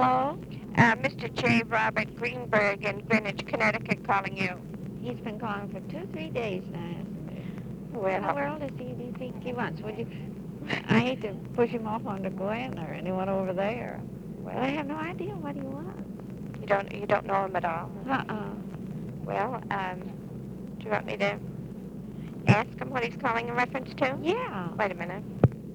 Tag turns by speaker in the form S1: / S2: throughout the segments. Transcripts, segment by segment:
S1: Hello?
S2: Mr. J. Robert Greenberg in Greenwich, Connecticut calling you.
S1: He's been calling for 2-3 days now, hasn't he? What in the
S2: Well,
S1: world do you think he wants? Would you? I hate to push him off onto Gwen or anyone over there. But I have no idea what he wants.
S2: you don't know him at all?
S1: Uh-uh.
S2: Well, do you want me to ask him what he's calling in reference to?
S1: Yeah.
S2: Wait a minute.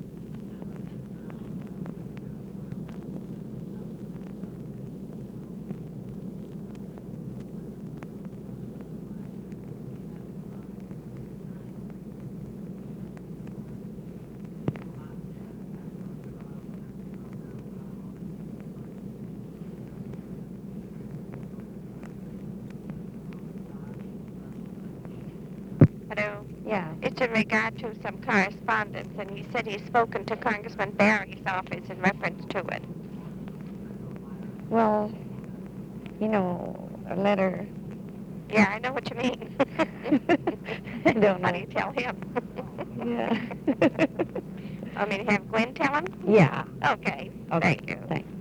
S2: Hello?
S1: Yeah.
S2: It's in regard to some correspondence, and he said he's spoken to Congressman Barry's office in reference to it.
S1: Well, you know, a letter.
S2: Yeah, I know what you mean.
S1: I don't
S2: How
S1: know.
S2: do you tell him?
S1: Yeah.
S2: I mean, have Gwen tell him?
S1: Yeah.
S2: Okay.
S1: Okay.
S2: Thank you.
S1: Thanks.